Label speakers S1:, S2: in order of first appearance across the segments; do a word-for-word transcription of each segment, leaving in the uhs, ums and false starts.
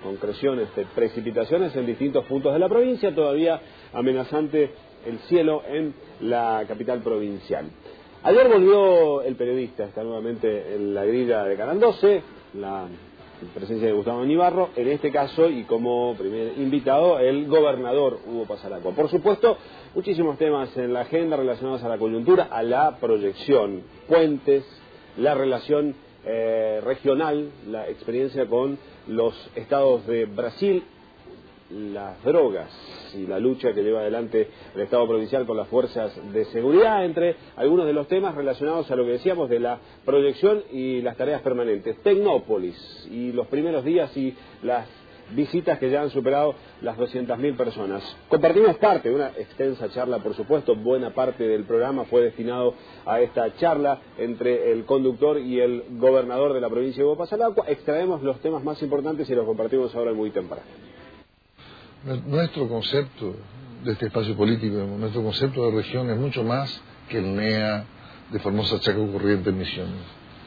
S1: concreciones de precipitaciones en distintos puntos de la provincia, todavía amenazante el cielo en la capital provincial. Ayer volvió el periodista, está nuevamente en la grilla de Canal doce, la presencia de Gustavo Añibarro, en este caso, y como primer invitado, el gobernador Hugo Pasaracua. Por supuesto, muchísimos temas en la agenda relacionados a la coyuntura, a la proyección, puentes, la relación eh, regional, la experiencia con los estados de Brasil, las drogas y la lucha que lleva adelante el Estado provincial con las fuerzas de seguridad, entre algunos de los temas relacionados a lo que decíamos de la proyección y las tareas permanentes. Tecnópolis y los primeros días y las visitas que ya han superado las doscientas mil personas. Compartimos parte de una extensa charla, por supuesto, buena parte del programa fue destinado a esta charla entre el conductor y el gobernador de la provincia de Hugo Pasaracua. Extraemos los temas más importantes y los compartimos ahora muy temprano.
S2: Nuestro concepto de este espacio político, nuestro concepto de región es mucho más que el N E A de Formosa, Chaco, Corrientes, Misiones.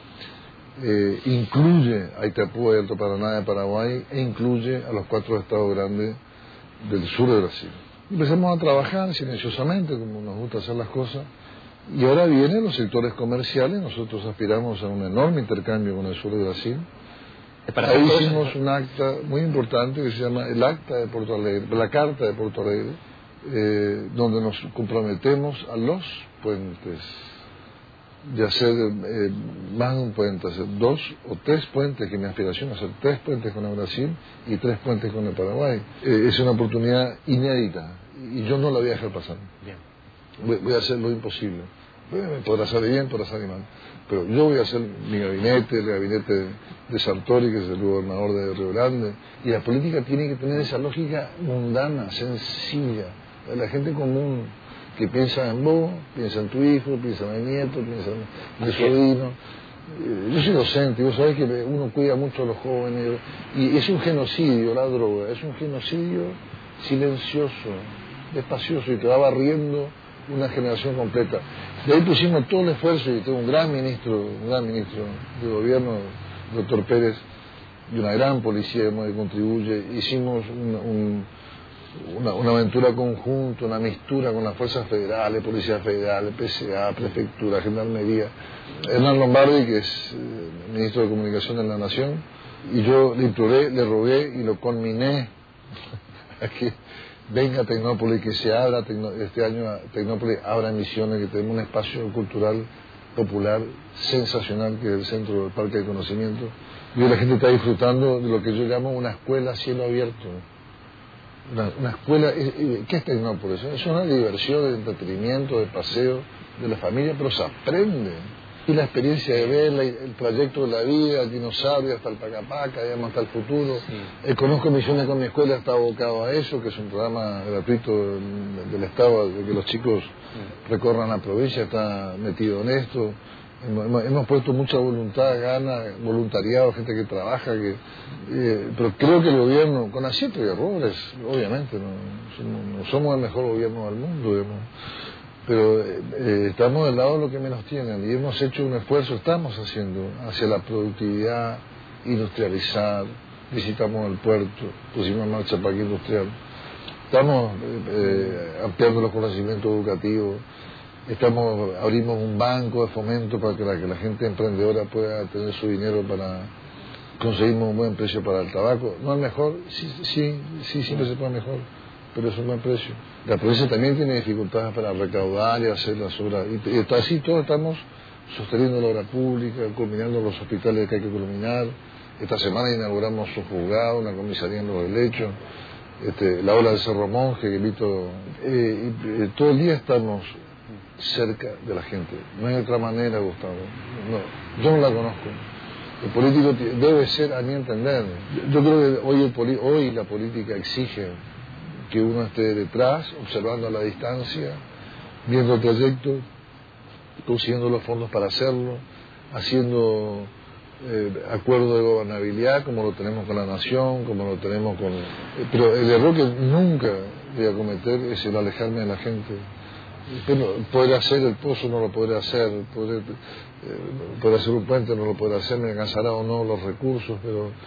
S2: Eh, incluye a Itapúa y Alto Paraná de Paraguay e incluye a los cuatro estados grandes del sur de Brasil. Empezamos a trabajar silenciosamente, como nos gusta hacer las cosas, y ahora vienen los sectores comerciales. Nosotros aspiramos a un enorme intercambio con el sur de Brasil. Ahí hicimos un acta muy importante que se llama el Acta de Porto Alegre, la Carta de Porto Alegre, eh, donde nos comprometemos a los puentes, de hacer eh, más de un puente, hacer dos o tres puentes, que mi aspiración es hacer tres puentes con el Brasil y tres puentes con el Paraguay. Eh, es una oportunidad inédita y yo no la voy a dejar pasar. Bien. Voy, voy a hacer lo imposible. Podrá salir bien, podrá salir mal. Pero yo voy a hacer mi gabinete, el gabinete de Sartori, que es el gobernador de Río Grande. Y la política tiene que tener esa lógica mundana, sencilla. La gente común que piensa en vos, piensa en tu hijo, piensa en el nieto, piensa en el sobrino. Yo soy docente, y vos sabés que uno cuida mucho a los jóvenes. Y es un genocidio la droga, es un genocidio silencioso, despacioso, y te va barriendo una generación completa. De ahí pusimos todo el esfuerzo, y tengo un gran ministro, un gran ministro de gobierno, el doctor Pérez, y una gran policía que contribuye. Hicimos un, un, una, una aventura conjunta, una mistura con las fuerzas federales, Policía Federal, P C A, Prefectura, Gendarmería. Hernán Lombardi, que es eh, ministro de Comunicación de la Nación, y yo le imploré, le rogué y lo conminé a que venga a Tecnópolis, que se abra este año a Tecnópolis, abra Misiones, que tenemos un espacio cultural popular sensacional, que es el centro del Parque de Conocimiento. Y hoy la gente está disfrutando de lo que yo llamo una escuela a cielo abierto. Una, una escuela, ¿qué es Tecnópolis? Es una diversión, de entretenimiento, de paseo de la familia, pero se aprende. Y la experiencia de ver la, el trayecto de la vida, el dinosaurio hasta el Pacapaca, digamos, hasta el futuro. Sí. Eh, conozco Misiones con mi escuela, está abocado a eso, que es un programa gratuito del, del Estado, de que los chicos sí. recorran la provincia, está metido en esto. Hemos, hemos puesto mucha voluntad, gana, voluntariado, gente que trabaja, que eh, pero creo que el gobierno, con aciertos y errores, obviamente, no somos, no somos el mejor gobierno del mundo, digamos, pero eh, estamos del lado de lo que menos tienen, y hemos hecho un esfuerzo, estamos haciendo, hacia la productividad, industrializar, visitamos el puerto, pusimos en marcha el parque industrial, estamos eh, ampliando los conocimientos educativos, estamos abrimos un banco de fomento para que la, que la gente emprendedora pueda tener su dinero para conseguimos un buen precio para el tabaco, no el mejor, sí, sí, sí siempre se puede mejor, pero es un buen precio. La provincia también tiene dificultades para recaudar y hacer las obras, y, y así todos estamos sosteniendo la obra pública, culminando los hospitales que hay que culminar. Esta semana inauguramos un juzgado, una comisaría en los helechos, este, la obra del Cerro Monje, que invito, eh, y, eh, todo el día estamos cerca de la gente, no hay otra manera, Gustavo, no, yo no la conozco. El político debe ser, a mi entender, yo creo que hoy, el poli, hoy la política exige que uno esté detrás, observando a la distancia, viendo el trayecto, consiguiendo los fondos para hacerlo, haciendo eh, acuerdos de gobernabilidad como lo tenemos con la Nación, como lo tenemos con... Eh, pero el error que nunca voy a cometer es el alejarme de la gente. Pero poder hacer el pozo no lo podré hacer, poder, eh, poder hacer un puente no lo podré hacer, me alcanzará o no los recursos, pero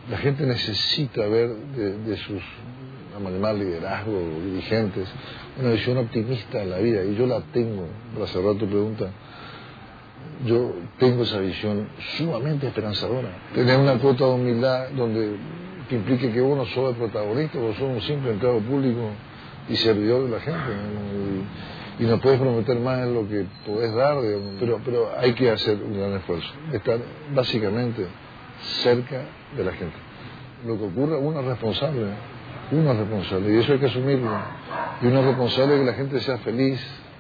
S2: La gente necesita ver de, de sus mal liderazgos, dirigentes, una visión optimista de la vida, y yo la tengo. Para cerrar tu pregunta, yo tengo esa visión sumamente esperanzadora. Tener una cuota de humildad donde que implique que vos no sos el protagonista, vos sos un simple empleado público y servidor de la gente, ¿no? Y, y no puedes prometer más en lo que podés dar, digamos, pero, pero hay que hacer un gran esfuerzo, estar básicamente cerca de la gente. Lo que ocurra, uno es responsable, uno es responsable, y eso hay que asumirlo. Y uno es responsable de que la gente sea feliz,